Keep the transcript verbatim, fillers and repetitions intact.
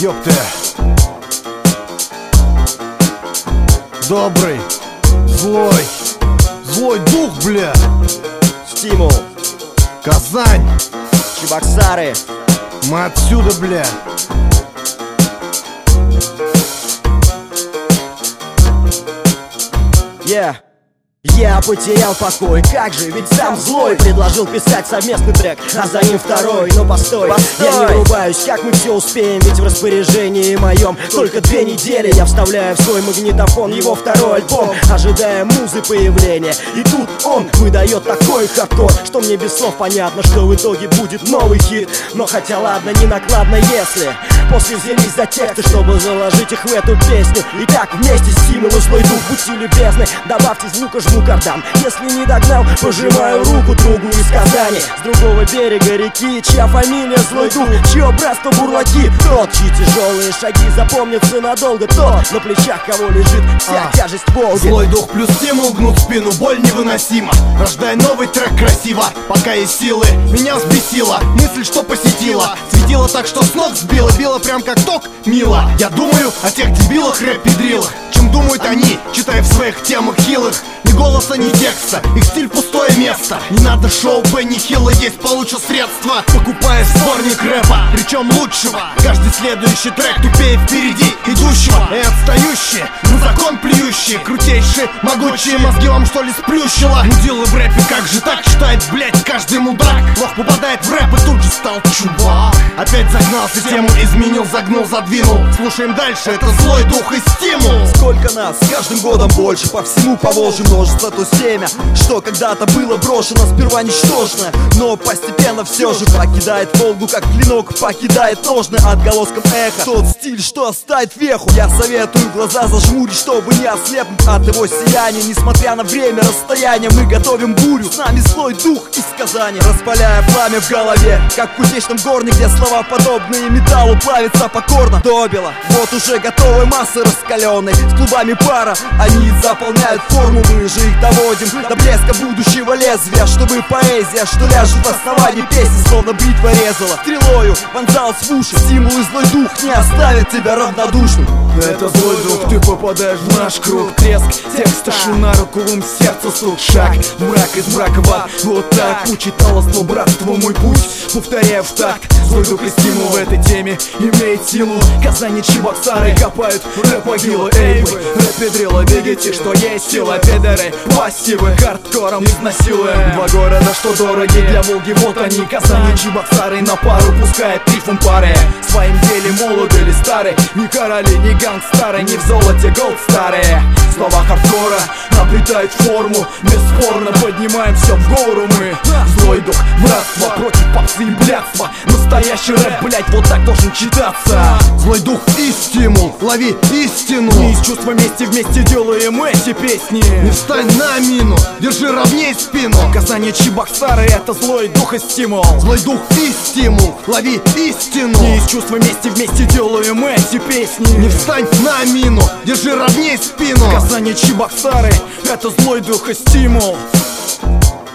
ёпты. Добрый, злой, злой дух, бля. Стимул, Казань, Чебоксары. мы отсюда, бля. Yeah. Я потерял покой, как же, ведь сам злой предложил писать совместный трек, а за ним второй. Но постой, постой. Я не врубаюсь, как мы все успеем, ведь в распоряжении моем только две недели. Я вставляю в свой магнитофон его второй альбом, ожидая музы появления. И тут он выдает такой хардкор, что мне без слов понятно, что в итоге будет новый хит. Но хотя ладно, не накладно, если после взялись за тексты, чтобы заложить их в эту песню. Итак, вместе стимул и злой дух, будьте любезны, добавьте звука, жму кардан. Если не догнал, пожимаю руку другу из Казани, с другого берега реки, чья фамилия злой дух, чье братство бурлаки. Тот, чьи тяжелые шаги запомнятся надолго, тот, на плечах кого лежит вся а. тяжесть Волги. Злой дух плюс стимул гнут спину, боль невыносима. Рождай новый трек красиво, пока есть силы. Меня взбесила мысль, что посетила, светила так, что с ног сбила, била прям как ток, мило. Я думаю о тех дебилах, рэп-педрилах, чем думают они, читая в своих темах хилых. Ни голоса, ни текста, их стиль пустое место. Не надо шоу Бенни Хилла, есть получу средства, покупая сборник рэпа, причем лучшего. Каждый следующий трек тупее впереди идущего. И отстающие, на закон плюющие, крутейшие, могучие мозги вам что ли сплющило? Мудилы в рэпе, как же так считает, блять, каждый мудак. Лох попадает в рэп и тут же стал чувак. Опять загнался, тему изменил, загнул, задвинул. Слушаем дальше, это злой дух и стимул. Сколько нас, с каждым годом больше, по всему Поволжью множество то семя, что когда-то было брошено, сперва ничтожное, но постепенно все же покидает Волгу, как клинок покидает ножны отголоском эха. Тот стиль, что оставит веху. Я советую глаза зажмурить, чтобы не ослепнуть от его сияния. Несмотря на время, расстояние, мы готовим бурю. С нами злой дух из Казани, распаляя пламя в голове, как в кузнечном горне, где слова подобные металлу плавятся покорно. Добело, вот уже готовой массы раскаленной, с клубами пара, они заполняют форму. Мы же их доводим до блеска будущего лезвия, чтобы поэзия, что ляжет в основании песни, словно бритва резала, стрелою вонзалась в уши. Стимул и злой дух не оставит тебя равнодушным. Это злой дух, ты попадаешь в наш круг. Треск текста, на руковом сердце стук. Шаг, мрак из мрака в ад. Вот так учит талостно братство мой путь. Повторяю в такт, злой дух и стимул в этой теме имеет силу. Казани, Чебоксары копают рэп-могилы. Эй вы, рэп-педрила, бегите, что есть сила. Педеры, пассивы, хардкором изнасилуем. Два города, что дороги для Волги, вот они. Казани, Чебоксары на пару пускает рифм пары. В своем деле молоды или старые, ни короли, ни гангстары, ни в золоте голд старые. Слова хардкора обретают форму, бесспорно поднимаем все в гору мы. Злой дух, братство против попсы и блядства. Настоящий рэп, блять, вот так должен читаться. Злой дух и стимул, лови истину. Мы из чувства вместе вместе делаем эти песни. Не встань на мину, держи ровней спину. Казани, Чебоксары, это злой дух и стимул. Злой дух и стимул, лови истину. Мы из чувства вместе вместе делаем эти песни. Не встань на мину, держи ровней спину. Казани, Чебоксары, это злой дух и стимул.